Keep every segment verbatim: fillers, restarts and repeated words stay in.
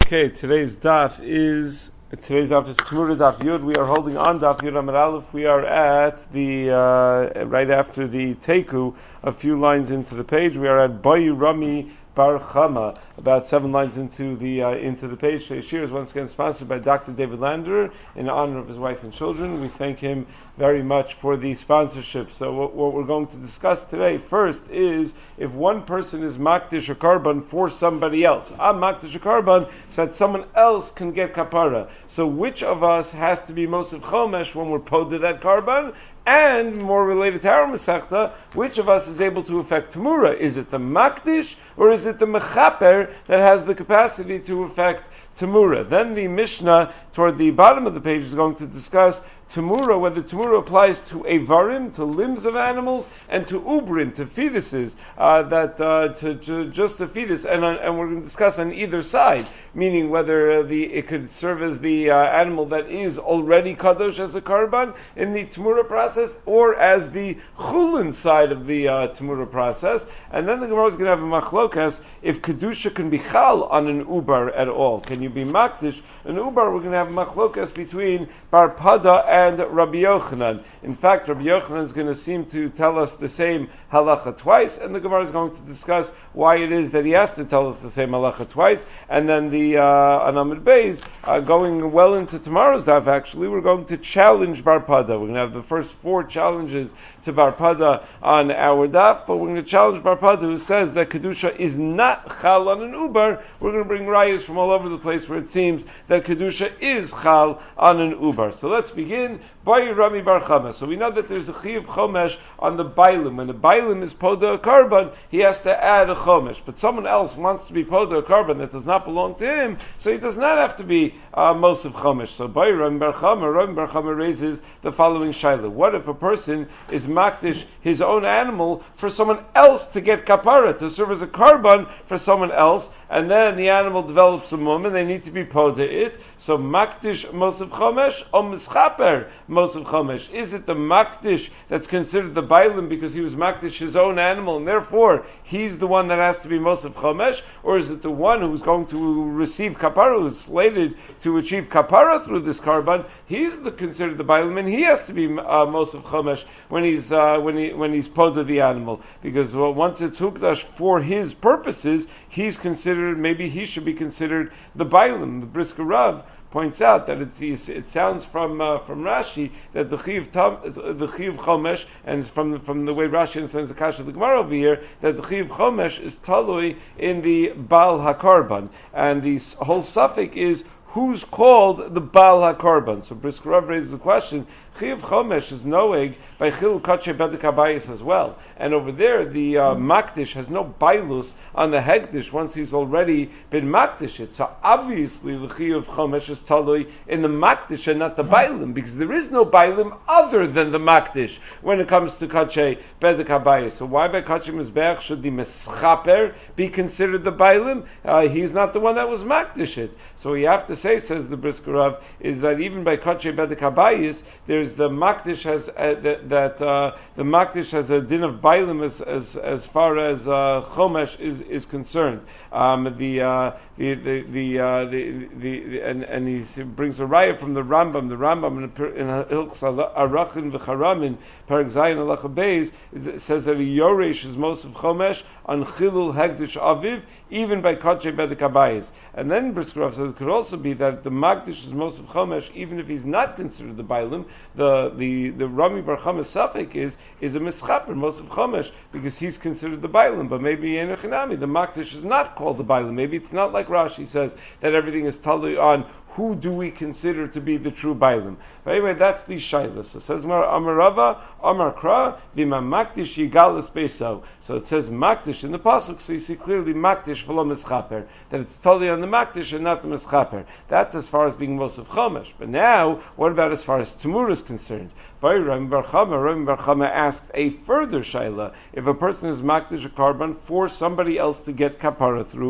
Okay, today's daf is today's daf is Tamura Daf Yud. We are holding on Daf Yud Amud Aleph. We are at the uh, right after the Teku, a few lines into the page. We are at Bayu Rami Bar Chama, about seven lines into the uh, into the page. Shir is once again sponsored by Doctor David Lander in honor of his wife and children. We thank him very much for the sponsorship. So what, what we're going to discuss today first is if one person is makdish a karban for somebody else. I'm makdish a karban so that someone else can get kapara. So which of us has to be Mosef Chomesh when we're poded that karban? And more related to our Masechta, which of us is able to affect Tamura? Is it the Makdish or is it the Mechaper that has the capacity to affect Tamura? Then the Mishnah toward the bottom of the page is going to discuss Tamura, whether Tamura applies to Avarim, to limbs of animals, and to Ubrin, to fetuses, uh, that uh, to, to just a fetus, and uh, and we're going to discuss on either side, meaning whether uh, the it could serve as the uh, animal that is already kadosh as a karban in the Tamura process, or as the chulin side of the uh, Tamura process. And then the Gemara is going to have a machlokas if kedusha can be chal on an ubar at all. Can you be makdish an ubar? We're going to have a machlokas between Bar Pada and Rabbi Yochanan. In fact, Rabbi Yochanan is going to seem to tell us the same halacha twice, and the Gemara is going to discuss why it is that he has to tell us the same halacha twice. And then the uh, on Amud Beis, uh, going well into tomorrow's daf, actually, we're going to challenge Bar Pada. We're going to have the first four challenges to Bar Pada on our daf, but we're going to challenge Bar Pada, who says that Kedusha is not chal on an ubar. We're going to bring rayas from all over the place where it seems that Kedusha is chal on an ubar. So let's begin. Bayu Rami Bar Chama. So we know that there's a chiyuv chomesh on the bailim. When the bailim is poda a karban, he has to add a chomesh. But someone else wants to be poda a karban that does not belong to him, so he does not have to be uh, mosif chomesh. So Bayu Rami Bar Chama, Rami Bar Chama raises the following shaila: what if a person is makdish his own animal for someone else to get kapara, to serve as a karban for someone else, and then the animal develops a mum and they need to be poda it? So makdish mosif chomesh or mischaper mosif chomesh? Is it the makdish that's considered the bailim because he was makdish his own animal and therefore he's the one that has to be mosif chomesh, or is it the one who's going to receive kapara, who's slated to achieve kapara through this karban? He's the considered the bailim and he has to be uh, mosif chomesh when he's uh, when he when he's poda the animal, because well, once it's hukdash for his purposes, he's considered, maybe he should be considered the bailim. The Brisker Rav points out that it's, it sounds from uh, from Rashi that the chiyuv the chiyuv chomesh, and from the, from the way Rashi understands the kasha of the Gemara over here, that the chiyuv chomesh is talui in the Baal HaKarban, and the whole suffix is who's called the Baal HaKarban. So Brisker Rav raises the question: chiyuv chomesh is noeg by chil kache bedek habayis as well, and over there the uh, makdish has no bailus on the hegdish once he's already been makdish it. So obviously the chiyuv chomesh is talui in the makdish and not the bailim, because there is no bailim other than the makdish when it comes to kache bedek habayis. So why by kache mizbeach should the meschaper be considered the bailim? Uh, he's not the one that was makdish it. So you have to say, says the Brisker Rav, is that even by kache bedek habayis, there's the makdish has uh, that, that uh, the makdish has a din of bailim as as as far as uh, chomesh is is concerned. Um, the, uh, the the the uh, the the, the and, and he brings a raya from the Rambam. The Rambam in Hilchos Arachin v'Charamin Perek Zayin Halacha Beis it says that a yoresh is mosif chomesh on chilul hegdish aviv, even by kache bedek habayis. And then Brisker Rav says it could also be that the makdish is mosif chomesh even if he's not considered the bailim. The the the Rami Bar Chama suffix is is a mischaper mosif chomesh because he's considered the bailim, but maybe in Echinami the makdish is not called the bailim. Maybe it's not like Rashi says that everything is totally on who do we consider to be the true bailim. But anyway, that's the shaila. So it says Amar Rava, Amar Kra, V'ma makdish yigalis beiso. So it says makdish in the pasuk, so you see clearly makdish v'lo mischaper, that it's totally on the makdish and not the mischaper. That's as far as being mosif chomesh. But now, what about as far as Tamura is concerned? Rami Bar Chama, Rami Bar Chama asks a further shaila: if a person is makdish a karban for somebody else to get kapara through it,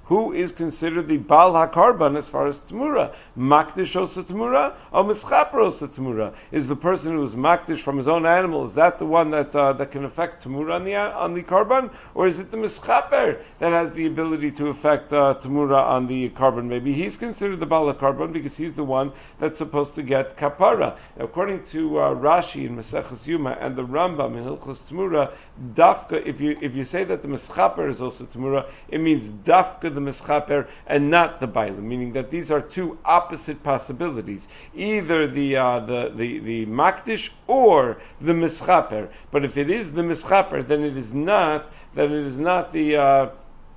who is considered the Baal HaKarban as far as Tmura? Makdish Osa Tmura or Mischaper Osa Tmura? Is the person who is Makdish from his own animal, is that the one that uh, that can affect Tmura on the, on the Karban? Or is it the Mischaper that has the ability to affect uh, Tmura on the Karban? Maybe he's considered the Baal HaKarban because he's the one that's supposed to get Kapara. According to uh, Rashi in Maseches Yuma and the Rambam in Hilchos Tmura, Dafka, if you if you say that the Mischaper is also Tmura, it means Dafka the Mischaper and not the Bailam, meaning that these are two opposite possibilities, either the uh, the, the the Makdish or the Mischaper. But if it is the Mischaper, then it is not then it is not the uh,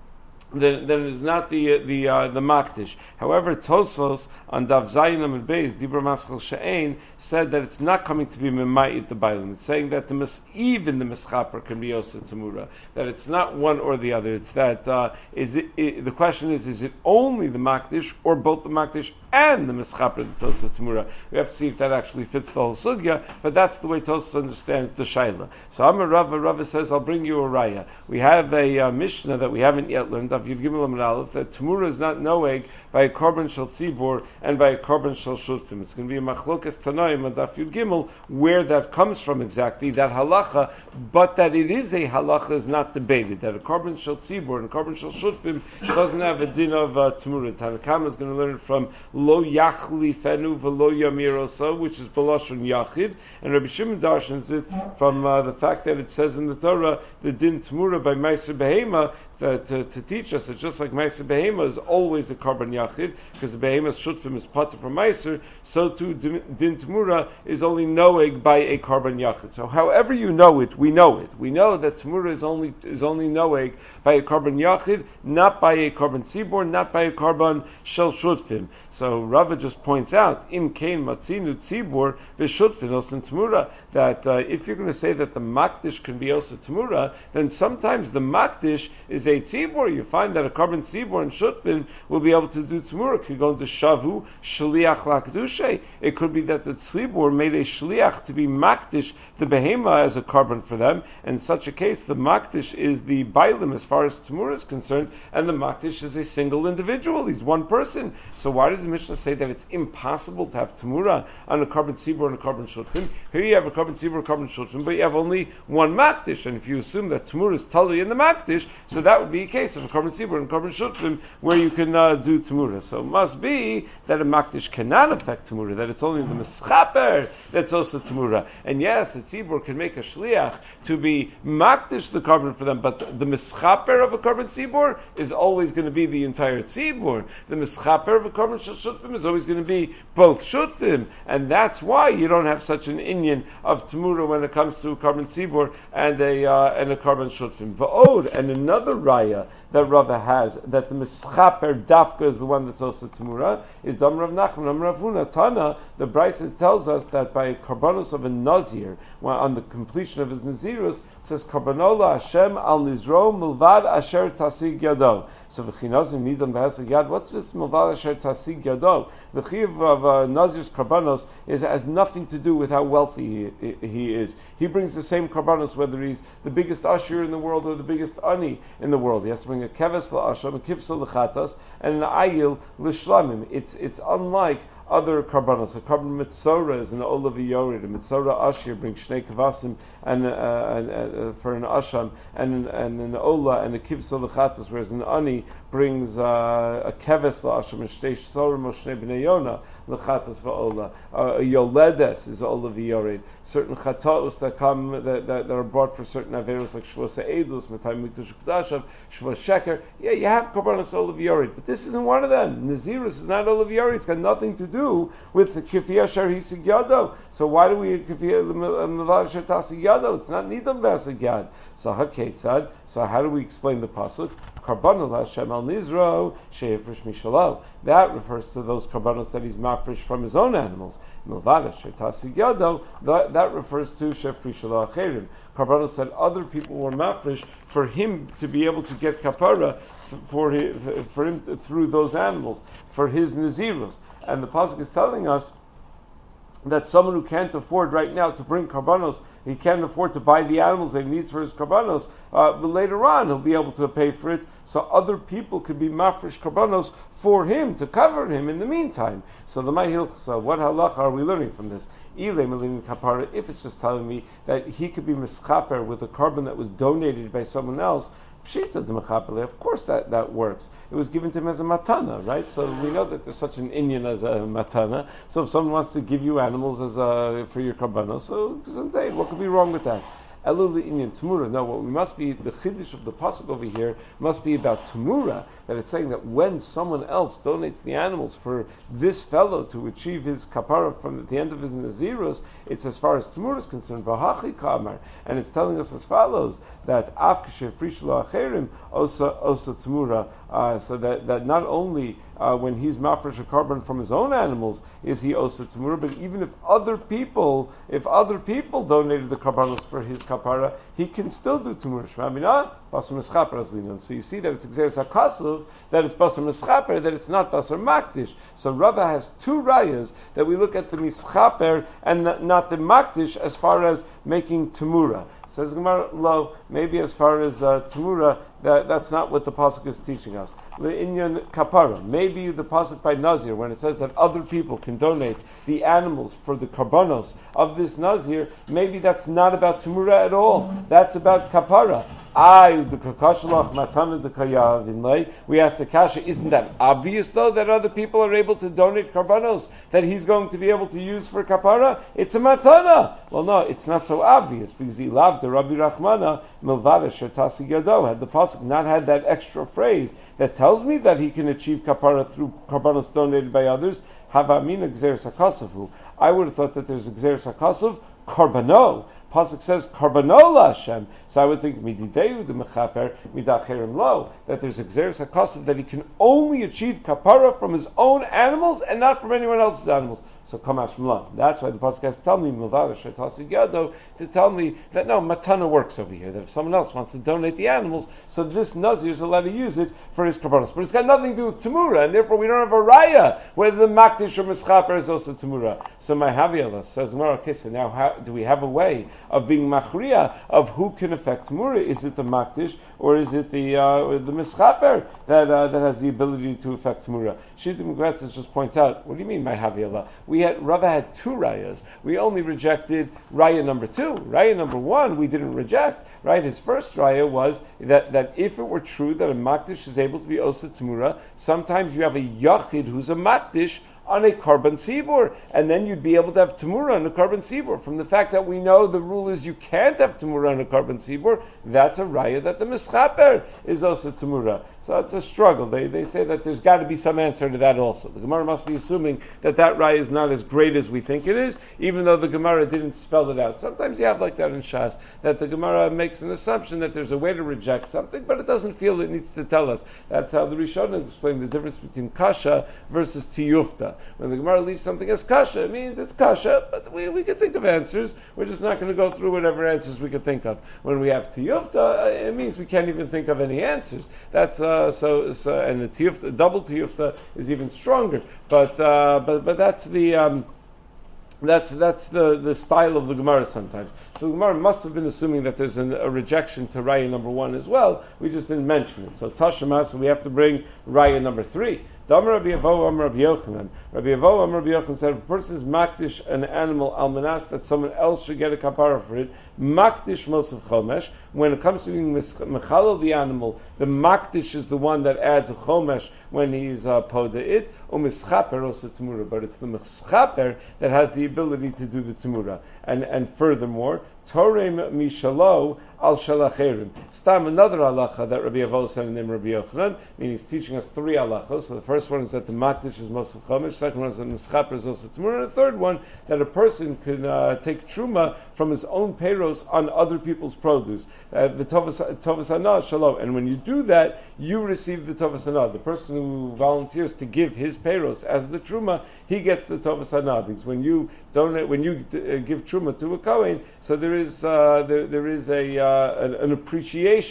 then, then it is not the the uh, the Makdish. However, Tosfos on Dav Zayin Amud Beis, Dibra Maschel She'ein, said that it's not coming to be Memayit the Bailam. It's saying that the mis, even the Mischaper can be Osa Tamura. That it's not one or the other. It's that, uh, is it, it, the question is, is it only the Makdish or both the Makdish and the Mischaper that's Osa Tamura? We have to see if that actually fits the whole Sugya, but that's the way Tosfos understands the Shaila. So Amar Rava, Rava says, I'll bring you a Raya. We have a uh, Mishnah that we haven't yet learned, Av Yud Gimel Amud Aleph, that Tamura is not Noeg by a Korban Shel Tzibor and by a Korban Shel Shutfim. It's going to be a Machlokas Tanoim and Daf Yud Gimel, where that comes from exactly, that halacha, but that it is a halacha is not debated. That a Korban Shel Tzibor and a Korban Shel Shutfim doesn't have a din of uh, Tamura. Tanakama is going to learn it from Lo Yachli Fenu V'Lo Yamir Oso, which is B'Lashon Yachid, and Rabbi Shimon darshans it from uh, the fact that it says in the Torah, the din Tamura by Meiser Behema, that to, to teach us that just like Meiser Behema is always a Korban Yachid, because the Behema's Shutfim is Pater from Meiser, so too Din Tamura is only Noeg by a Korban Yachid. So however you know it, we know it. We know that Tamura is only is only Noeg by a Korban Yachid, not by a Korban Tzibor, not by a Korban Shel Shutfim. So Rava just points out, Im Kain Matzinu Tzibor V'Shutfin Osin Tamura, that uh, if you're going to say that the Makdish can be also Tamura, then sometimes the Makdish is a Tzibor. You find that a Korban Tzibor and Shutfin will be able to do Tamura. It could go into Shavu, Shliach Lakdushe. It could be that the Tzibor made a Shliach to be Makdish, the Behema, as a Korban for them. In such a case, the Makdish is the Bailim as far as Tamura is concerned, and the Makdish is a single individual. He's one person. So why does the Mishnah say that it's impossible to have Tamura on a Korban Tzibor and a Korban Shutfin? Here you have a Korban Tzibor, a Korban Shutfin, but you have only one Makdish, and if you assume that Tamura is Tali in the Makdish, so that would be a case of a Korban Tzibor and Korban Shutfim where you can uh, do Tamura. So it must be that a Makdish cannot affect Tamura, that it's only the Mischaper that's also Tamura. And yes, a Tzibor can make a Shliach to be Makdish the Korban for them, but the, the Mischaper of a Korban Tzibor is always going to be the entire Tzibor. The Mischaper of a Korban Shutfim is always going to be both Shutfim, and that's why you don't have such an inyan of Tamura when it comes to a Korban Tzibor and a uh, and a Korban Shutfim. Va'od, and another raya that Rava has, that the Mischaper Dafka is the one that's also Tamura, is Dam Rav Nachman, Dam Rav Huna, Tana. The Brisa tells us that by Karbanos of a Nazir, on the completion of his Nazirus, it says, Karbanola Hashem al Nizro Milvad Asher Tasig Yado. So v'chinazim midam b'hasag yad. What's this milvad asher tasig yado? The chiyuv of uh, Nazir's karbanos is has nothing to do with how wealthy he, he is. He brings the same karbanos whether he's the biggest usher in the world or the biggest ani in the world. He has to bring a keves la'asham, a kivsa l'chatas, and an ayil l'shlamim. It's it's unlike other karbanos. A karban mitzora is an olav yored. A mitzora ashir brings shnei kavasim and, uh, and uh, for an asham and and an ola and a kivsa l'chatas, whereas an ani brings uh, a keves la'asham and shtei shorim or shnei bnei yona l'chatas va'ola. Uh, a yoledes is olav yored. Certain chataos that come that, that, that are brought for certain averos like shlosa edus, matay mikdash ukdashav, shvos sheker. Yeah, you have karbanos olav yored, but this isn't one of them. Nazirus is not olav yored. It's got nothing to do with the kifiyah shar hisig yado. So why do we kifiyah milvad shar tasig yado? It's not nidam b'asig yad. So haketzad. So how do we explain the pasuk? Karbanol Hashem al Nizro she'efresh mishalo. That refers to those karbanos that he's mafresh from his own animals. Milvad shar tasig yado. That, that refers to she'efresh lo acherim. Karbanos that other people were mafresh for him to be able to get kapara for him, for him through those animals for his nazirus. And the pasuk is telling us that someone who can't afford right now to bring karbanos, he can't afford to buy the animals that he needs for his karbanos, uh, but later on he'll be able to pay for it so other people could be mafresh karbanos for him, to cover him in the meantime. So the Mahilchsa, what halacha are we learning from this? If it's just telling me that he could be mischaper with a carbon that was donated by someone else, pshita de mechapele, of course that, that works. It was given to him as a matana, right? So we know that there's such an inyan as a matana. So if someone wants to give you animals as a, for your karbanos, so what could be wrong with that? Elul inyan Tamura. No, what we must be, the chiddush of the pasuk over here must be about Tamura, that it's saying that when someone else donates the animals for this fellow to achieve his kapara from at the end of his Nazirus, it's as far as Tamura is concerned, Vahachi Kamar, and it's telling us as follows, that Afkashe Frishla Acherim, Osa Osa Tamura, uh, so that, that not only uh, when he's mafresh a carbon from his own animals is he Osa Tamura, but even if other people, if other people donated the karbanos for his kapara, he can still do Tamura Shmamina, Basar Mischaper Azlinan. So you see that it's Xeris HaKasuv, that it's Basar Mischaper, that it's not Basar Makdish. So Rava has two rayas that we look at the Mischaper and the, not the Makdish as far as making Tamura. Says Gemara, lo, maybe as far as uh, Tamura, that, that's not what the pasuk is teaching us. Le'inyan kapara, maybe the pasuk by Nazir, when it says that other people can donate the animals for the karbanos of this Nazir, maybe that's not about Tamura at all. That's about kapara. I the kakashalach matana the kayavinlay. We ask the kasha, isn't that obvious though that other people are able to donate karbanos that he's going to be able to use for kapara? It's a matana. Well, no, it's not so obvious because he loved the Rabbi Rachmana milvada shetasi yado. Had the pasuk not had that extra phrase that tells me that he can achieve kapara through karbanos donated by others, havamina gzeres hakasavu. I would have thought that there's a gzeres hakasav karbano. Pasuk says Karbanola Hashem, so I would think midideu the mechaper midacherim lo, that there's a gzeres hakasav that he can only achieve kapara from his own animals and not from anyone else's animals. So come out from love. That's why the pasuk has to tell me milvada shetasi yado, to tell me that no, matana works over here. That if someone else wants to donate the animals, so this nazir is allowed to use it for his karbanos. But it's got nothing to do with tamura, and therefore we don't have a raya whether the makdish or mischaper is also tamura. So my haviyalah says, okay, so now how, do we have a way of being machriya of who can affect tamura? Is it the makdish or is it the uh, the mischaper that uh, that has the ability to affect tamura? Shita Mugretzes just points out, what do you mean my haviyalah? We had Rava had two rayas. We only rejected raya number two. Raya number one we didn't reject. Right? His first raya was that, that if it were true that a makdish is able to be osa tamura, sometimes you have a yachid who's a makdish on a carbon sibur, and then you'd be able to have tamura on a carbon sibur. From the fact that we know the rule is you can't have tamura on a carbon sibur, that's a raya that the mischaper is also tamura. So it's a struggle. They they say that there's got to be some answer to that also. The Gemara must be assuming that that raya is not as great as we think it is, even though the Gemara didn't spell it out. Sometimes you have like that in Shas, that the Gemara makes an assumption that there's a way to reject something, but it doesn't feel it needs to tell us. That's how the Rishonim explain the difference between kasha versus tiyufta. When the Gemara leaves something as kasha, it means it's kasha, but we, we can think of answers. We're just not going to go through whatever answers we could think of. When we have tiyufta, it means we can't even think of any answers. That's uh, so, so, and the tiyufta, double tiyufta is even stronger. But uh, but but that's the um, that's that's the, the style of the Gemara sometimes. So the Gemara must have been assuming that there's an, a rejection to raya number one as well. We just didn't mention it. So Tashema, so we have to bring raya number three. Damar Rabbi Avo, Amar Rabbi Yochanan. Rabbi Avo, Amar Rabbi Yochanan said, if a person is makdish an animal almanas that someone else should get a kapara for it, makdish most of chomesh. When it comes to being mechalel the animal, the makdish is the one that adds a chomesh when he's uh, poda it, or mischaper also tamura. But it's the mischaper that has the ability to do the tamura. And and furthermore, Torem mishalo al shalacherim. Stam another halacha that Rabbi Avo said in the name of Rabbi Yochanan, meaning he's teaching us three halachos. So the first one is that the makdish is most of chomesh. Second one is that mischaper is also tamura. And the third one that a person can uh, take truma from his own peiros on other people's produce. Uh, the tovas hana shalom. And when you do that, you receive the tovas hana. The person who volunteers to give his peiros as the truma, he gets the tovas hana. Because when you donate, when you uh, give truma to a kohen, so there is uh, there, there is a uh, an, an appreciation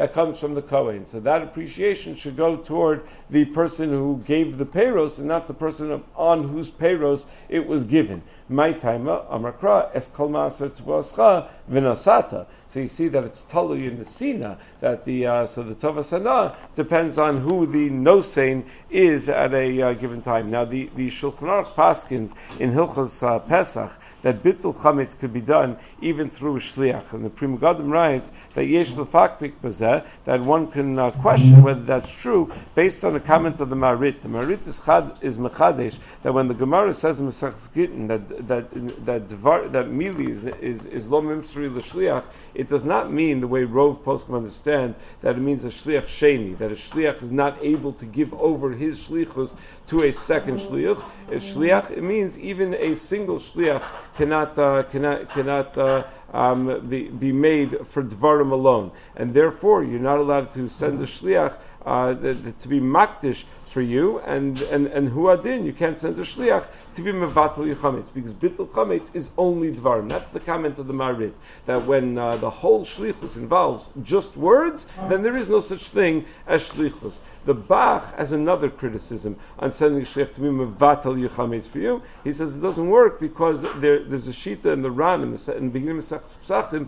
that comes from the Kohen. So that appreciation should go toward the person who gave the peiros and not the person on whose peiros it was given. My taima amakra es kol maaser tzvoscha v'nasata. So you see that it's totally in the sina that the uh, so the tovas hana depends on who the nosein is at a uh, given time. Now the the Shulchan Aruch paskins in Hilchos uh, Pesach that bittul chametz could be done even through a shliach, and the Pri Megadim writes that yesh lefakpik bazeh, that one can uh, question whether that's true based on a comment of the Marit. The Marit is chad, is mechadesh that when the Gemara says in Masechus Gittin that that that dvar, that mili is is, is lo mimsri l'shliach, it does not mean the way Rov poskim understand that it means a shliach sheni, that a shliach is not able to give over his shlichus to a second shliach. A shliach, it means even a single shliach cannot uh, cannot cannot uh, um, be, be made for dvarim alone, and therefore you're not allowed to send a shliach uh, the, the, to be makdish for you, and and and huadin, you can't send a shliach to be mevatel chametz, because bittul chametz is only dvarim. That's the comment of the Marit, that when uh, the whole shlichus involves just words, then there is no such thing as shlichus. The Bach has another criticism on sending a shliach to be mevatel chametz for you. He says it doesn't work because there, there's a shita in the Ran in the, in the beginning of Masechtas Pesachim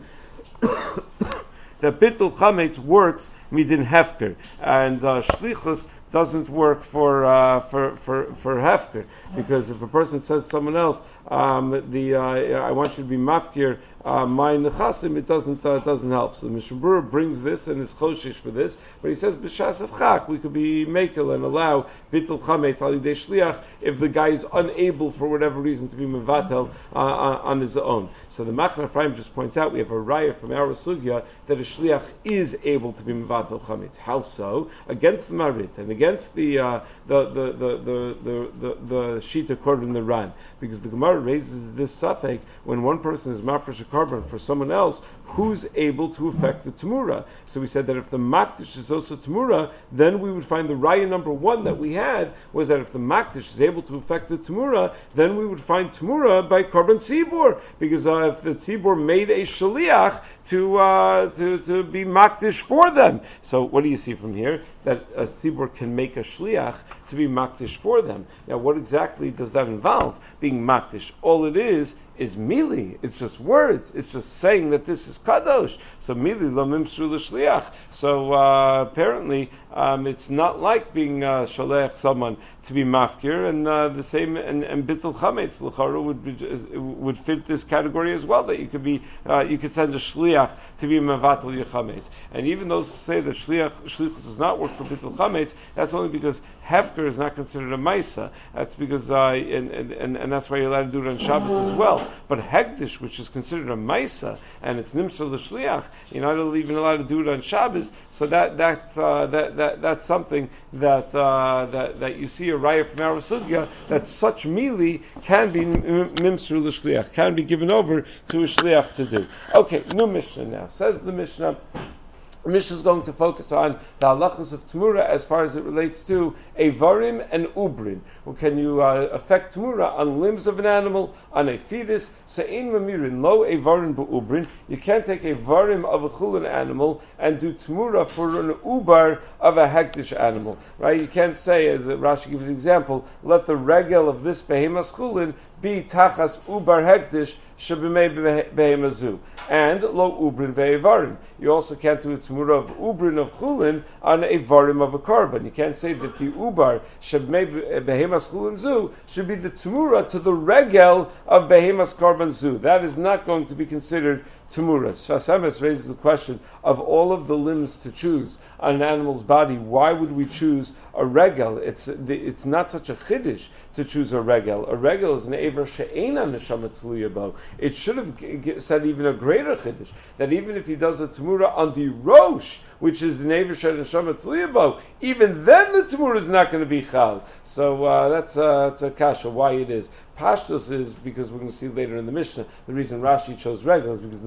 that bittul chametz works midin hefker, and uh, shlichus doesn't work for uh, for for for hefker, because if a person says to someone else, um, the uh, I want you to be mafkir uh, my nechasim, it doesn't uh, doesn't help. So the Mishnah Berurah brings this and is choshish for this, but he says b'shas of chak we could be makel and allow bittul chametz al yidei shliach if the guy is unable for whatever reason to be mevatel uh, on his own. So the Machna Ephraim just points out we have a raya from our sugya that a shliach is able to be mevatel chametz. How so? Against the Marit and against the uh, the, the, the the the the the shita quoted in the Ran, because the Gemara raises this suffix when one person is mafresh a carbon for someone else who's able to affect the Tamura. So we said that if the Makdish is also Tamura, then we would find the Raya number one that we had was that if the Makdish is able to affect the Tamura, then we would find Tamura by Karban Tzibor, because uh, if the Tzibor made a Shaliach to, uh, to to be Makdish for them. So what do you see from here? That a Tzibor can make a Shliach to be Makdish for them. Now what exactly does that involve? Being Makdish. All it is is mili. It's just words. It's just saying that this is kadosh. So mili lo mimsru l'shliach. So uh, apparently um, it's not like being uh, shalech someone to be mafkir, and uh, the same and, and bittul chametz l'chara would be, would fit this category as well. That you could be uh, you could send a shliach to be mevatel chametz. And even those who say that shliach shlichus does not work for bittul chametz, that's only because hefker is not considered a maisa. That's because uh, and, and and that's why you're allowed to do it on Shabbos as well. But hegdish, which is considered a maisa, and it's nimshal l'shliach, you're not even allowed to do it on Shabbos. So that that's uh, that, that that's something that uh, that that you see a raya from our sugya that such mili can be nimshal l'shliach, can be given over to a shliach to do. Okay, new Mishnah now. Says the Mishnah. The Mishnah is going to focus on the halachas of Tamura as far as it relates to Eivarim and Ubrin. Well, can you uh, affect Tamura on limbs of an animal, on a fetus? Se'in mamirin lo Eivarim b'Ubrin. You can't take a varim of a chulin animal and do Tamura for an ubar of a hektish animal, right? You can't say, as Rashi gives an example, let the regel of this behemas chulin be tachas ubar hektish shabimei behemazu, and lo ubrin be'evarim. You also can't do a tamura of ubrin of chulin on a varim of a carbon. You can't say that the ubar shabimei behemas chulin zu should be the tamura to the regel of behemas carbon zu. That is not going to be considered tamura. Shas Emes raises the question of all of the limbs to choose on an animal's body. Why would we choose a regel? It's it's not such a chiddush to choose a regel. A regel is an aver she'ena neshama tluya bo. It should have g- g- said even a greater chiddush, that even if he does a tamura on the rosh, which is the aver she'ena neshama tluya bo, even then the tamura is not going to be chal. So uh, that's, uh, that's a kasha. Why it is. Pashtus is because we're going to see later in the Mishnah the reason Rashi chose regel is because the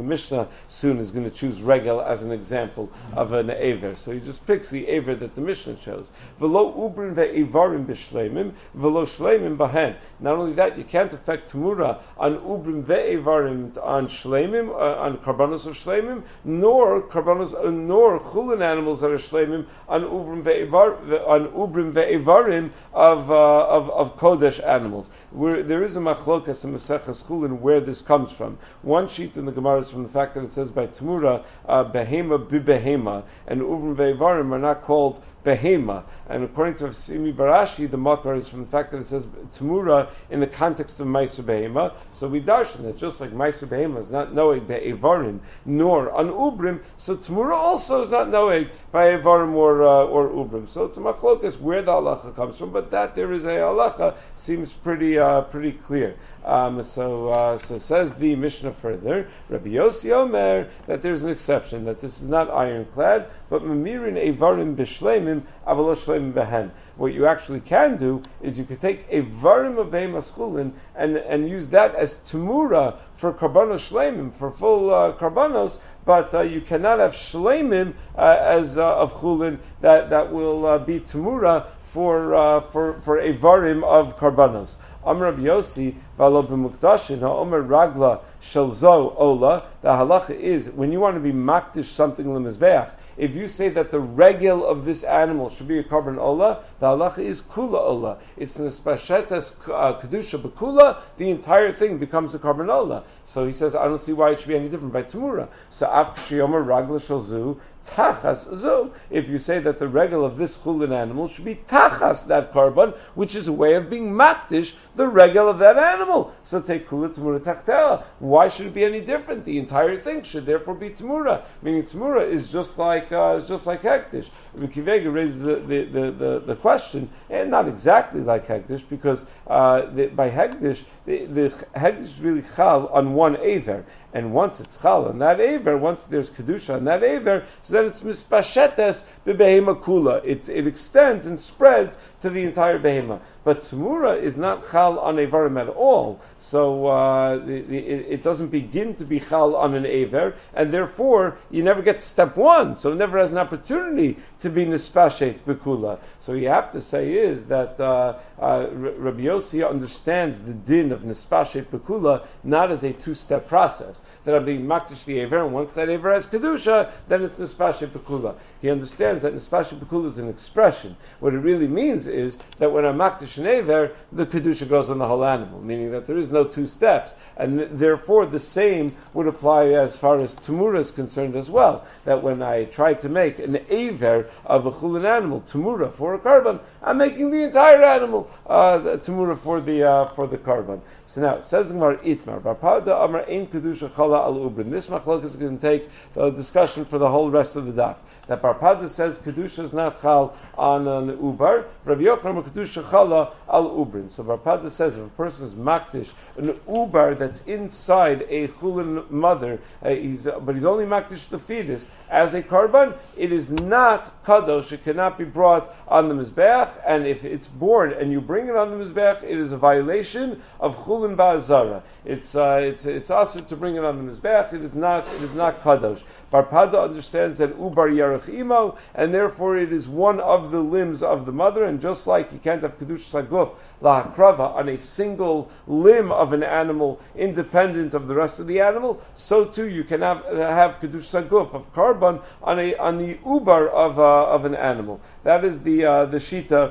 Mishnah soon is going to choose regel as an example of an aver. So he just picks the aver that the Mishnah chose. V'lo ubrin ve'evarim b'shleimim, v'lo shleimim bahen. Not only that, you can't affect Tamura on ubrin ve'evarim on shleimim, uh, on karbanos of shleimim, nor karbanos, uh, nor chulin animals that are shleimim on ubrin ve'evar, on ubrin ve'evarim of, uh, of of kodesh animals. Where there is a machlokas in Maseches Chulin where this comes from. One sheet in the Gemara is from the fact that it says by Tamura, uh, behema bibehema, and ubrin ve'evarim are not called behema. And according to Simi Barashi, the makar is from the fact that it says Tamura in the context of Meiser behema. So we darshan that just like Meiser behema is not noeg be'evarim nor on ubrim, so Tamura also is not noeg by evarim or uh, or ubrim. So it's a machlokas where the halacha comes from, but that there is a halacha seems pretty uh, pretty clear. Um, so uh, so says the Mishnah further, Rabbi Yossi Omer, that there's an exception, that this is not ironclad, but mamirin evarim b'shleimim avalo shleimim behen. What you actually can do is you could take a varim of behemas chulin and and use that as tamura for karbanos shleimim, for full uh, karbanos, but uh, you cannot have shleimim uh, as uh, of chulin that that will uh, be tamura for uh, for for a varim of karbanos. Amar Rabbi Yossi v'alo b'mukdashin ha'omer ragla shelzo ola. The halacha is when you want to be makdish something lemizbeach, if you say that the regel of this animal should be a carbon ola, the halacha is kula ola. It's nespashetas kedusha bekula. The entire thing becomes a carbon ola. So he says, I don't see why it should be any different by tamura. So after omer ragla shelzu tachas zu. If you say that the regel of this chulin animal should be tachas that carbon, which is a way of being makdish the regel of that animal. So take kula tamura tachtel. Why should it be any different? The entire thing should therefore be tamura. Meaning tamura is just like uh, is just like hektish. Rabbi Vega raises the the, the, the, the question, and not exactly like hektish, because uh, the, by hektish the, the hektish is really chal on one aver, and once it's chal on that aver, once there's kedusha on that aver, so then it's mispashetes bebehema kula. It it extends and spreads to the entire behema. But tamura is not chal on a varim at all, so uh, the, the, it, it doesn't begin to be chal on an aver, and therefore you never get to step one, so it never has an opportunity to be nispashet bekula. So you have to say is that uh, uh, Rabbi Yossi understands the din of nispashet bekula not as a two-step process, that I'm being makdish the aver, and once that aver has kedusha, then it's nispashet bekula. He understands that nispashet bekula is an expression. What it really means is that when I'm makdish an aver, the kedusha goes on the whole animal, meaning that there is no two steps, and th- therefore the same would apply as far as tamura is concerned as well. That when I try to make an aver of a chulin animal, tamura for a carbon, I'm making the entire animal uh, tamura for the uh, for the carbon. So now, says Gemara Itmar, Barpada Amar Ein Kedusha Chala Al Ubrin. This machlok is going to take the discussion for the whole rest of the daf. That Barpada says Kedusha is not Chal on an Ubar, Rabbi Yochanan Kedusha Chala Al Ubrin. So Barpada says if a person is makdish an Ubar that's inside a chulin mother, uh, he's, uh, but he's only makdish the fetus as a carbon, it is not kadosh. It cannot be brought on the mizbeach, and if it's born and you bring it on the mizbeach, it is a violation of chulin ba'azara. It's uh, it's it's also to bring it on the mizbeach. It is not it is not kadosh. Barpada understands that ubar yarech imo, and therefore it is one of the limbs of the mother. And just like you can't have kedush saguf lahakrava on a single limb of an animal, independent of the rest of the animal, so too you can have have kedush saguf of carbon on a on the ubar of uh, of an animal. That is the uh, the shita.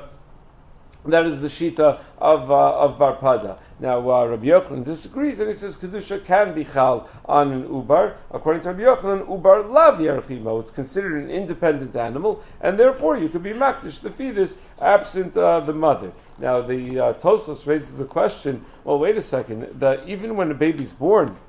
That is the shita of uh, of Barpada. Now uh, Rabbi Yochanan disagrees, and he says kedusha can be chal on an ubar. According to Rabbi Yochanan, ubar lav yarchimo. It's considered an independent animal, and therefore you could be makdish the fetus absent uh, the mother. Now the uh, Tosfos raises the question. Well, wait a second. That even when a baby's born,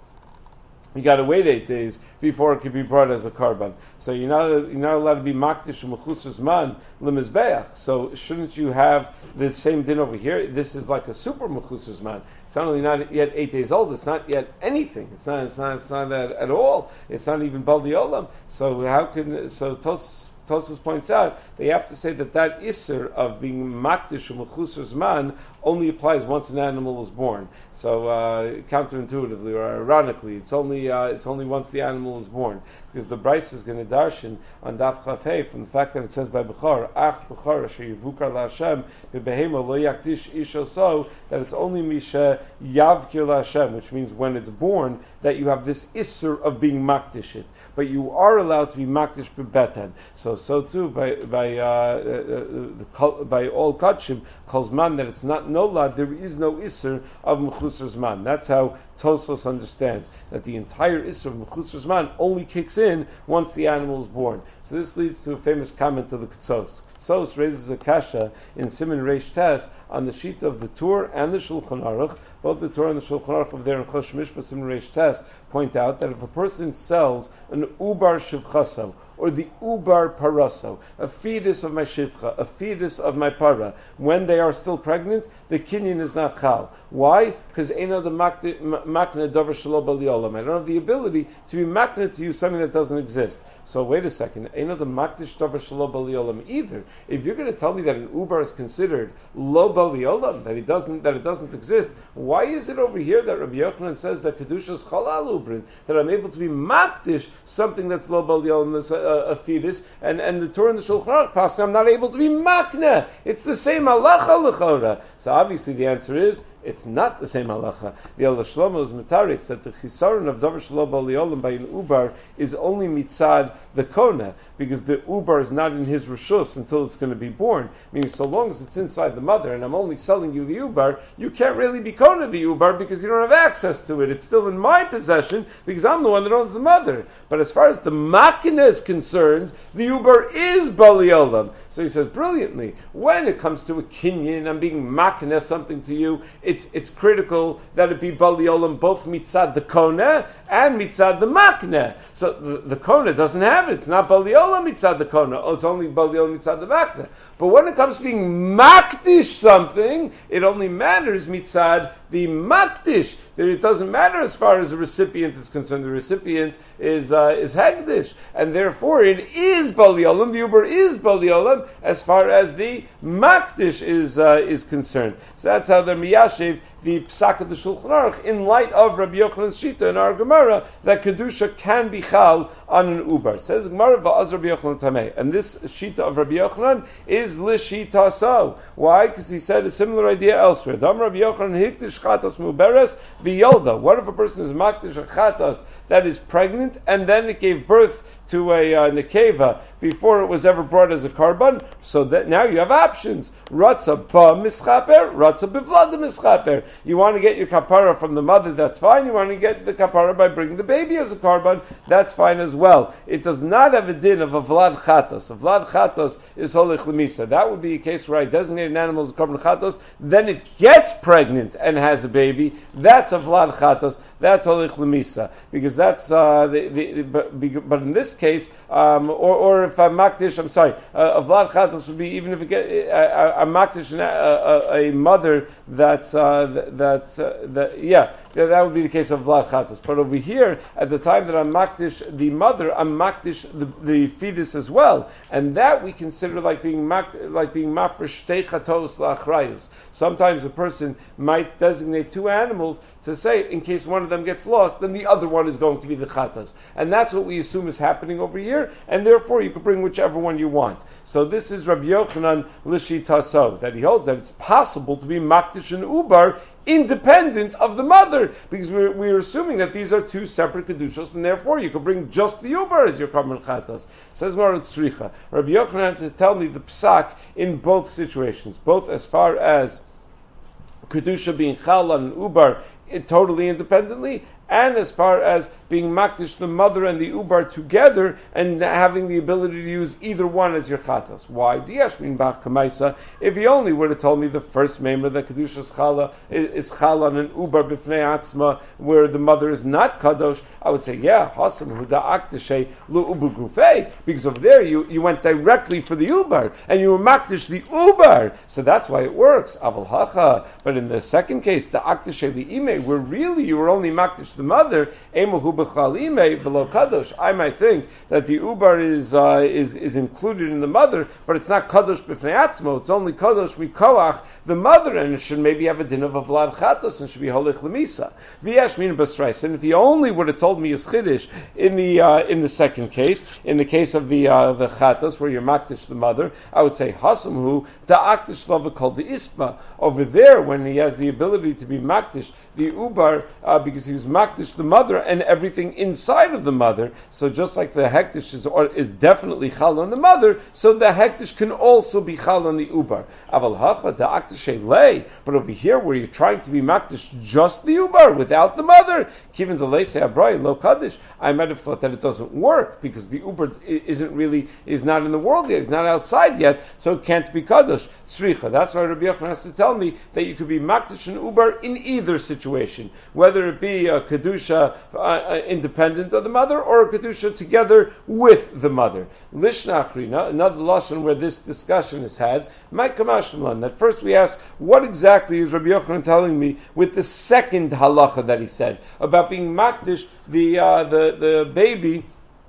you got to wait eight days before it can be brought as a carbon. So you're not you're not allowed to be makdish mechusas man lemizbeach. So shouldn't you have the same din over here? This is like a super mechusas man. It's not only not yet eight days old. It's not yet anything. It's not. It's not. It's not that at all. It's not even baldi olam. So how can so Tos Tosfos points out that you have to say that that isser of being makdish or mechusar zman only applies once an animal is born. So uh, counterintuitively or ironically, it's only uh, it's only once the animal is born, because the Bryce is going to darshan on Daf Chaf Hey from the fact that it says by Bechor Ach Bechor Asher Yivukar LaHashem Behema Lo Yakdish Isho, so that it's only Misha Yavkir LaHashem, which means when it's born that you have this isser of being makdish it, but you are allowed to be makdish bebetan. So so too by by uh, uh, the, by all kachim kolzman that it's not nolad, there is no isser of mechusar zman. That's how Tosfos understands that the entire isser of mechusar zman only kicks in once the animal is born. So this leads to a famous comment of the Ketzos. Ketzos raises a kasha in Siman Reish Tes on the sheet of the Tur and the Shulchan Aruch. Both the Torah and the Shulchan Aruch over there in Chosh Mishpat Siman Reish Tes point out that if a person sells an ubar shivchaso, or the ubar paraso, a fetus of my shivcha, a fetus of my para, when they are still pregnant, the kinyan is not chal. Why? Because eino the makna davar shelo bal yolam. I don't have the ability to be makna to you something that doesn't exist. So wait a second, eino the makdish davar shelo bal yolam either. If you're going to tell me that an ubar is considered lo bal yolam, that it doesn't that it doesn't exist, why is it over here that Rabbi Yochanan says that kedusha is chalal ubrin, that I'm able to be makdish something that's lo bal yolam, a, a fetus, and, and the Torah and the Shulchan Aruch pasuk, I'm not able to be makna. It's the same halacha l'chora. So obviously the answer is it's not the same halacha. The Ela Shlomo is mitaritz that the chisaron of davar shelo bal yolam by an ubar is only mitzad the kona, because the ubar is not in his reshus until it's going to be born. Meaning, so long as it's inside the mother, and I'm only selling you the ubar, you can't really be kona the ubar because you don't have access to it. It's still in my possession because I'm the one that owns the mother. But as far as the makina is concerned, the ubar is bal yolam. So he says brilliantly, when it comes to a kinyan, I'm being makina something to you, it's it's critical that it be bal yolam both mitzad the kona and mitzad the makna. So the, the kona doesn't have it. It's not bal yolam mitzad the kona. Oh, it's only bal yolam mitzad the makna. But when it comes to being makdish something, it only matters mitzad the makdish. That it doesn't matter as far as the recipient is concerned. The recipient is uh, is hegdish, and therefore it is bal yolam. The uber is bal yolam as far as the makdish is uh, is concerned. So that's how they're miyashiv the psak of the Shulchan Aruch in light of Rabbi Yochanan's shita in our Gemara that kedusha can be chal on an ubar. Says Gemara va'az Rabbi Yochanan tamei, and this shita of Rabbi Yochanan is lishita so. Why? Because he said a similar idea elsewhere. Dam Rabbi Yochanan hiktish chatos muberes v'yolda. What if a person is maktish a chatos that is pregnant and then it gave birth to a uh, nekeva before it was ever brought as a karban? So that now you have options. Ratza ba mischaper, ratza bivlada mischaper. You want to get your kapara from the mother, that's fine. You want to get the kapara by bringing the baby as a karban, that's fine as well. It does not have a din of a vlad chatos. A vlad chatos is holich lemisa. That would be a case where I designate an animal as a karban chatos, then it gets pregnant and has a baby. That's a vlad chatos. That's holich lemisa, because that's uh, the, the, but, but in this case, um, or, or if I'm makdish, I'm sorry, uh, a vlad chatos would be even if it get a, a, a makdish a, a, a mother that's uh, that's uh, that yeah that would be the case of vlad chatos. But over here, at the time that I'm makdish the mother, I'm makdish the, the fetus as well, and that we consider like being makt, like being mafresh shtei chatos la'achrayus. Sometimes a person might designate two animals to say in case one of them gets lost, then the other one is going to be the chatas, and that's what we assume is happening over here, and therefore you can bring whichever one you want. So this is Rabbi Yochanan l'shitaso, that he holds that it's possible to be makdish and ubar independent of the mother, because we're, we're assuming that these are two separate kedushos, and therefore you could bring just the ubar as your karban chatas. Says Marut Tzricha, Rabbi Yochanan had to tell me the psak in both situations, both as far as kedusha being chal and ubar it totally independently, and as far as being makdish the mother and the ubar together and having the ability to use either one as your chatas. Why? Diashmin bach kamaisa. If he only would have told me the first member that kedusha's chala is chala and an ubar b'fnei atzma where the mother is not kadosh, I would say yeah, hasam huda akdeshe lu uber gufei, because over there you, you went directly for the ubar and you were makdish the ubar, so that's why it works. Aval hacha. But in the second case, the akdeshe the ime, where really you were only makdish the mother, emuhu b'chlal imei v'lo kadosh. I might think that the ubar is uh, is is included in the mother, but it's not kadosh b'fnei atzmo. It's only kadosh mikoach the mother, and it should maybe have a din of a vlad chatos and should be holich lemisa. V'yesh min basrais. And if he only would have told me his chiddush in the uh, in the second case, in the case of the uh, the chatos where you're makdish the mother, I would say hasamhu da'akdish lava called the isma. Over there, when he has the ability to be makdish the ubar, uh, because he was makdish the mother and everything inside of the mother. So just like the hektish is, or, is definitely chal on the mother, so the hektish can also be chal on the ubar. Aval hacha da'akdish lei. But over here, where you're trying to be makdish just the ubar without the mother, given the leisei abrai lo kaddish, I might have thought that it doesn't work because the ubar isn't really is not in the world yet, it's not outside yet, so it can't be kaddish. Tzricha. That's why Rabbi Yochanan has to tell me that you could be makdish and ubar in either situation, whether it be a kedusha uh, independent of the mother or a kedusha together with the mother. Lishna achrina, another lashon where this discussion is had, might come ashmalan. That first we ask, what exactly is Rabbi Yochanan telling me with the second halacha that he said about being makdish the uh, the the baby,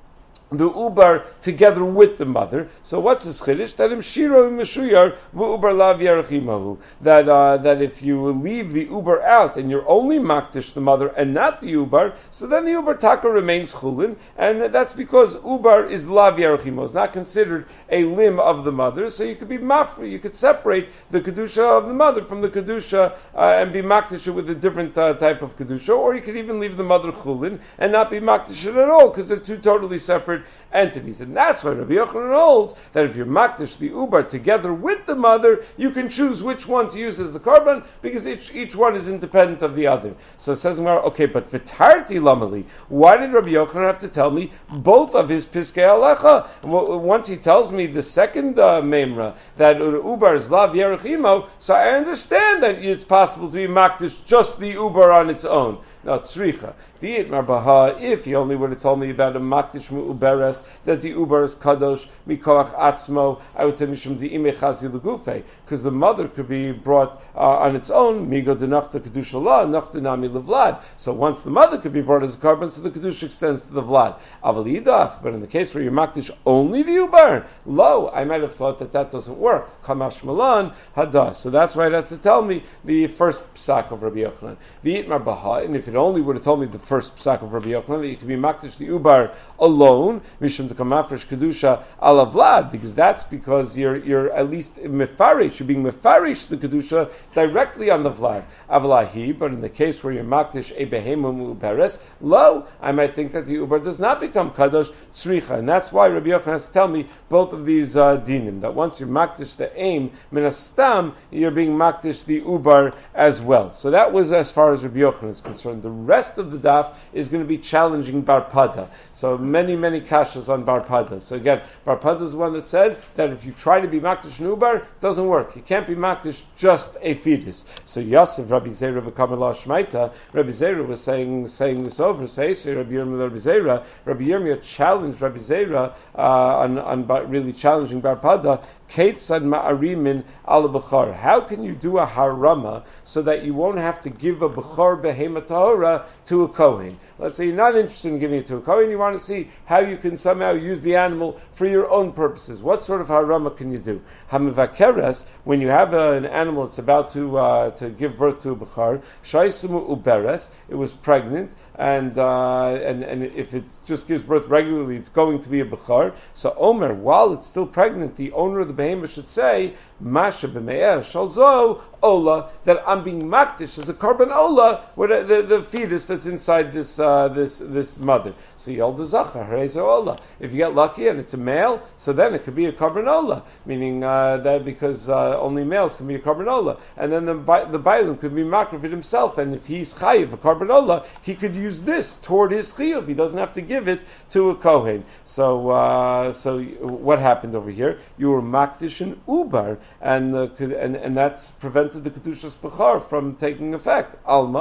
the ubar together with the mother. So what's this chiddush? That im shiro meshuyar v'ubar lav yarachimahu. That uh, that if you leave the ubar out and you're only makdish the mother and not the ubar, so then the ubar taka remains chulin, and that's because ubar is lav yarachimahu. It's not considered a limb of the mother. So you could be mafri. You could separate the kedusha of the mother from the kedusha uh, and be makdish it with a different uh, type of kedusha, or you could even leave the mother chulin and not be makdish it at all because they're two totally separate entities. And that's why Rabbi Yochanan holds that if you're makdish the ubar together with the mother, you can choose which one to use as the korban because each, each one is independent of the other. So it says, okay, but v'tarti lamali, why did Rabbi Yochanan have to tell me both of his piskei halacha? Once he tells me the second uh, memra, that ubar is lav yerachimo, so I understand that it's possible to be makdish just the ubar on its own. Now, tzricha. Diet marbaha, if he only would have told me about a makdish mu'uberes, that the uber is kadosh, mikoach atzmo, I would say mishum di'ime chazi legufe, because the mother could be brought uh, on its own, migo denachta kedusha la, nachta nami levlad. So once the mother could be brought as a carbon, so the kedusha extends to the vlad. Aval idach, but in the case where you're makdish only the uber, lo, I might have thought that that doesn't work. Kamash malan, hadah. So that's why it has to tell me the first psak of Rabbi Yochanan. Diet marbaha, and if it only would have told me the first psak of Rabbi Yochanan, that you can be makdish the ubar alone, mishum tekamafresh kedusha ala vlad, because that's because you're you're at least mefarish, you're being mefarish the kedusha directly on the vlad. Avalahi, but in the case where you're makdish a behemum uberes, lo, I might think that the ubar does not become kadosh tzricha, and that's why Rabbi Yochanan has to tell me both of these uh, dinim, that once you're makdish the aim minastam, you're being makdish the ubar as well. So that was as far as Rabbi Yochanan is concerned. The rest of the daf is going to be challenging Bar Pada. So many, many kashas on Bar Pada. So again, Bar Pada is the one that said that if you try to be makdish nubar, it doesn't work. You can't be makdish just a fetus. So Yosef, Rabbi Zera v'Kamelah Shmaita, Rabbi Zera was saying saying this over. Say, so Rabbi Yirmiyah, Rabbi Zera, Rabbi Yirmiyah challenged Rabbi Zera uh, on, on really challenging Bar Pada. Keitzad ma'arimin ala b'char. How can you do a harama so that you won't have to give a b'char behema tahora to a kohen? Let's say you're not interested in giving it to a kohen, you want to see how you can somehow use the animal for your own purposes. What sort of harama can you do? Hamivakeres, when you have a, an animal that's about to uh, to give birth to a b'char, shaisumu uberes, it was pregnant, and uh, and and if it just gives birth regularly, it's going to be a b'char. So Omer, while it's still pregnant, the owner of the behemah should say, Masha b'me'er shalzo ola, that I'm being makdish as a korban ola with the, the, the fetus that's inside this uh, this this mother. So yol de zachar hareza ola. If you get lucky and it's a male, so then it could be a korban ola, meaning uh, that because uh, only males can be a korban ola, and then the the bailim could be makrivit himself, and if he's chayiv a korban ola, he could use this toward his chiyuv. He doesn't have to give it to a kohen. So uh, so what happened over here? You were makdish and ubar, and uh, and and that's prevented the kedushas bechar from taking effect. Alma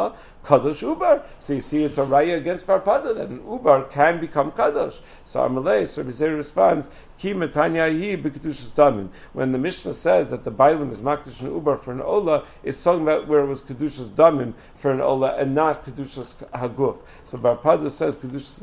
kadosh ubar. So you see, it's a raya against barpada that an ubar can become kadosh. So Amalei, so Rebbe responds, Ki Matanya b'kedushas damim. When the Mishnah says that the bailim is makdish an ubar for an ola, it's talking about where it was kedushas damim for an ola and not kedushas haguf. So Barpada says kedushas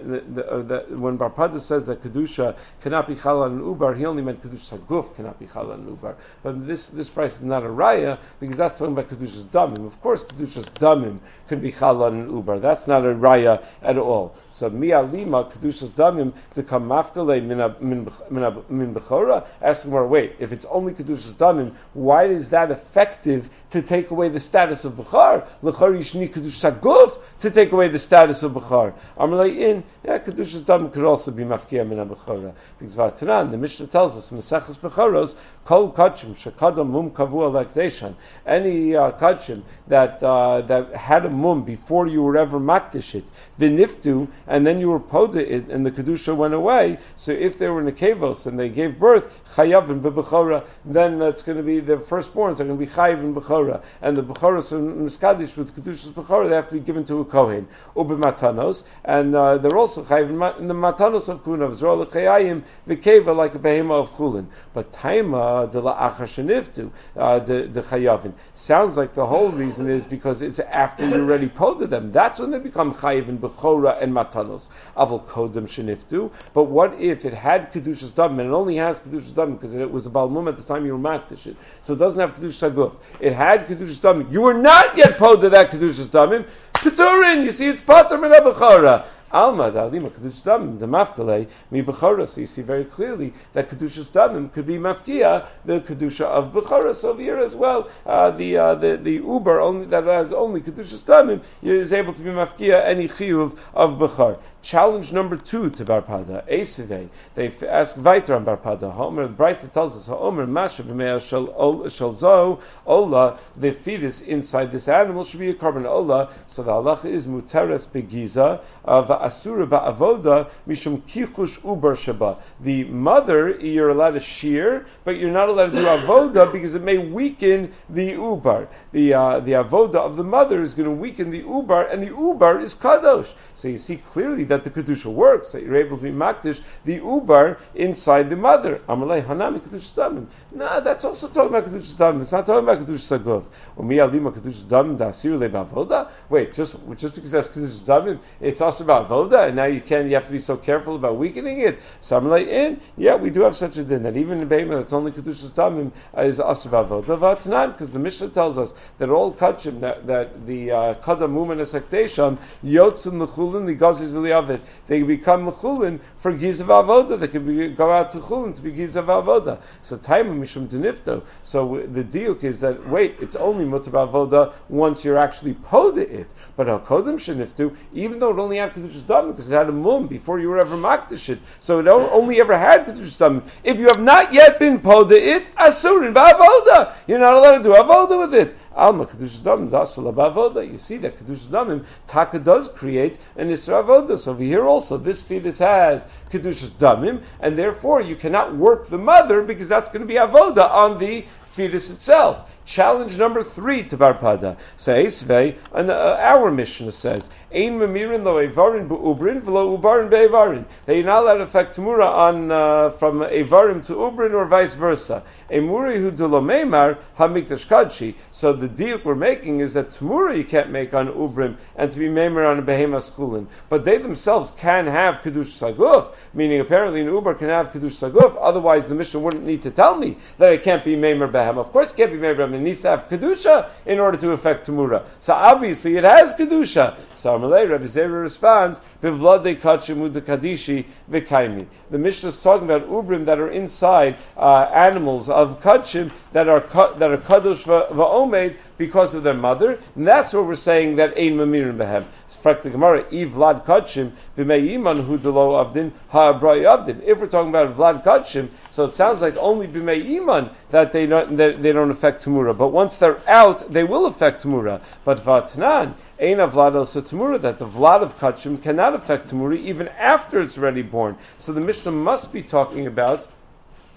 that when Barpada says that kedusha cannot be chalal an ubar, he only meant kedushas haguf cannot be chalal an ubar. But this this price is not a raya because that's talking about kedushas damim. Of course, kedushas damim can be chalal an ubar. That's not a raya at all. So mi'alima kedushas damim to come mafkale min min bechora. Asking more, wait, if it's only kedushas damim, why is that effective to take away the status of bechar? L'chor yishni kedushas haguf to take away the status of bechar. Amalei in yeah, kedushas damim could also be mafkia min bechora because v'atanan the Mishnah tells us Maseches Bechoros kol kachim shekadam mum kavua lakdeshan. Any uh, kachim that uh, that had a mum before you were ever makdish it, v'niftu, and then you were poda it, and the kedusha went away. So if they were in a kavos and they gave birth, chayavim bebechora, then it's going to be the firstborns are going to be chayav in bechora, and the bechoros and miskadish with kedushas bechora they have to be given to a kohen ubematanos, and uh, they're also chayav in, ma- in the matanos of kunav zrol chayayim v'keva like a behema of chulin. But taima de la achar sheniftu the the chayavin sounds like the whole reason is because it's after you already poded them. That's when they become chayav in bechora and matanos. Avol kodem sheniftu. But what if it had kedushas damim and it only has kedushas damim because it was a balmum at the time you were makdish it, so it doesn't have kedushas haguf. It had kedushas damim. You were not yet poded that kedushas damim. Keturin, you see, it's pater min bechora. Alma, the alima, kedushas damim, the mafkale, mi bechora. So you see very clearly that kedushas damim could be mafkia, the kedusha of bechora. So here as well, uh, the, uh, the the uber only that has only kedushas damim is able to be mafkia any chiyuv of bechor. Challenge number two to Barpada, Esivei. They ask Vaiter on Barpada. Homer, the Brisa tells us, Homer Masha b'mei shel zo ola, the fetus inside this animal should be a carbon ola. So the halacha is muteres begiza of asura ba'avoda mishum kichush ubar sheba. The mother you're allowed to shear, but you're not allowed to do avoda because it may weaken the ubar. The uh, the avoda of the mother is going to weaken the ubar, and the ubar is kadosh. So you see clearly that the kedusha works, that you're able to be makdish the ubar inside the mother. Amalei hanami kedushas damim. Nah, that's also talking about kedushas damim. It's not talking about kedushas haguf. Umi alima kedushas damim da'asir le'ba'avoda. Wait, just just because that's kedushas damim, it's also about voda, and now you can you have to be so careful about weakening it. So Amalei in, yeah, we do have such a din that even in behemoth that's only kedushas damim is also about voda. But not because the Mishnah tells us that all kachim that, that the kadam mumen esektesham yotzim l'chulin the gazis v'liav. They become mechulin for gizav avoda. They can be, go out to chulin to be gizav avoda. So taima mishum denifto. So the diuk is that wait, it's only mutar avoda once you're actually poda it. But al kodem sheniftu, even though it only had kedushas damim because it had a mum before you were ever makdish it, so it only ever had kedushas damim. If you have not yet been poda it, asurin ba'avoda, you're not allowed to do avoda with it. Alma kedushas damim dasul ba'avoda. You see that kedushas damim taka does create an isra avoda. So over here also, this fetus has kedushas damim, and therefore you cannot work the mother because that's going to be avoda on the fetus itself. Challenge number three to Barpada. So Esvei, and uh, our Mishnah says, Ein memirin lo evarin bu'ubrin v'lo ubarin be'evarin. That you're not allowed to affect Tamura on uh, from evarim to ubrin or vice versa. Emuri hu de lo meimar hamikdash kadshi. So the diuk we're making is that Tamura you can't make on ubrim and to be meimar on a behemoth skulin. But they themselves can have kedush saguf, meaning apparently an uber can have kedush saguf. Otherwise the Mishnah wouldn't need to tell me that it can't be meimar behemoth. Of course it can't be meimar. It needs to have kedusha in order to affect Tamura. So obviously it has kedusha. So Amalei Rabbi Zera responds, "Bivladei kachim uda kadishi v'kaimi." The Mishnah is talking about ubrim that are inside uh, animals of kachim that are that are kadosh va'omed because of their mother, and that's what we're saying that ein mamirin behem. Frak the Gemara, Vlad Kachim b'mei iman hu delo avdin ha'abrai avdin. If we're talking about Vlad Kachim, so it sounds like only b'mei iman that they don't that they don't affect Tamura. But once they're out, they will affect Tamura. But Vatnan, ein Vlad also Tamura, that the Vlad of Kachim cannot affect Tamura even after it's already born. So the Mishnah must be talking about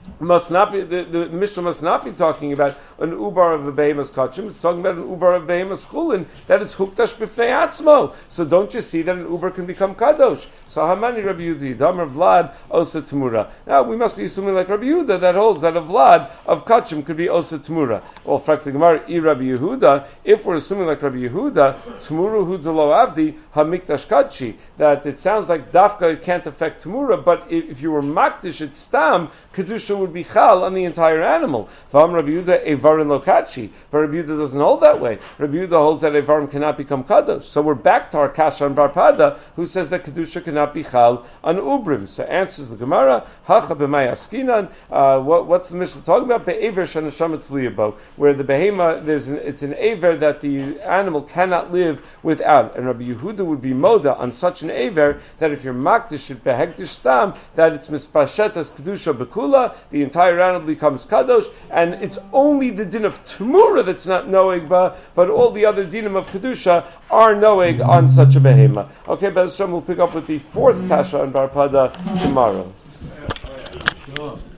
must not be the, the Mishnah must not be talking about an ubar of a behemoth kachim. It's talking about an ubar of behemoth chulin that is huktash b'fnei atzmo. So don't you see that an ubar can become kadosh? So Hamani Rabbi Yehuda, Damar Vlad Osa Tmura. Now we must be assuming like Rabbi Yehuda that holds that a Vlad of kachim could be Osa Tmura. Well, frankly, Gemara I Rabbi Yehuda. If we're assuming like Rabbi Yehuda, Tmuru Hu Delo Avdi Hamikdash Kachi, that it sounds like Dafka can't affect Tmura, but if, if you were Makdish at Stam, Kedusha would be Chal on the entire animal. Vam Rabbi Yehuda Evarin Lokachi. But Rabbi Yehuda doesn't hold that way. Rabbi Yehuda holds that Evarim cannot become Kadosh. So we're back to our Kasha and Barpada, who says that Kedusha cannot be Chal on Ubrim. So answers the Gemara, Hacha b'may askinan. Uh, what, what's the Mishnah talking about? Be'ever shanashamet fliyabo, where the behema, there's an, it's an aver that the animal cannot live without. And Rabbi Yehuda would be moda on such an aver that if you're makdish it behekdish stam, that it's mispashetas kedusha bekula, the entire animal becomes kadosh, and it's only the din of Tmura that's not noeg, but, but all the other dinim of kedusha are noeg on such a behema. Okay, Bez Hashem, we'll pick up with the fourth kasha and barpada tomorrow.